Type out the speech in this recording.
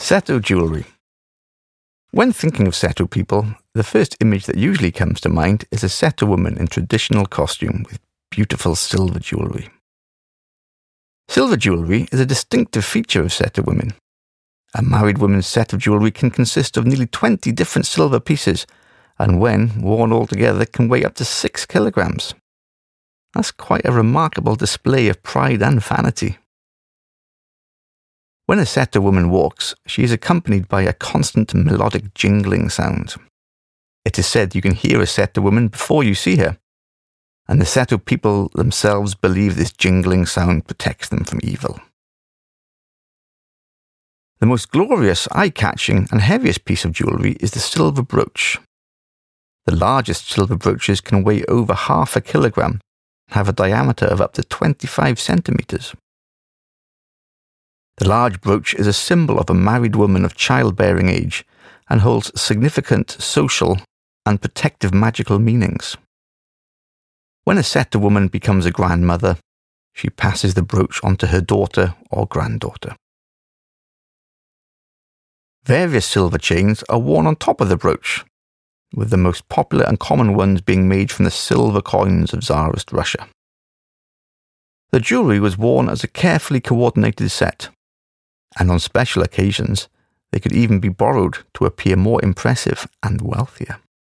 Seto jewellery. When thinking of Seto people, the first image that usually comes to mind is a Seto woman in traditional costume with beautiful silver jewellery. Silver jewellery is a distinctive feature of Seto women. A married woman's set of jewellery can consist of nearly 20 different silver pieces, and when worn all together can weigh up to 6 kilograms. That's quite a remarkable display of pride and vanity. When a Seto woman walks, she is accompanied by a constant melodic jingling sound. It is said you can hear a Seto woman before you see her, and the Seto people themselves believe this jingling sound protects them from evil. The most glorious, eye-catching and heaviest piece of jewellery is the silver brooch. The largest silver brooches can weigh over 0.5 kilogram and have a diameter of up to 25 centimetres. The large brooch is a symbol of a married woman of childbearing age and holds significant social and protective magical meanings. When a Seto woman becomes a grandmother, she passes the brooch on to her daughter or granddaughter. Various silver chains are worn on top of the brooch, with the most popular and common ones being made from the silver coins of Tsarist Russia. The jewellery was worn as a carefully coordinated set, and on special occasions, they could even be borrowed to appear more impressive and wealthier.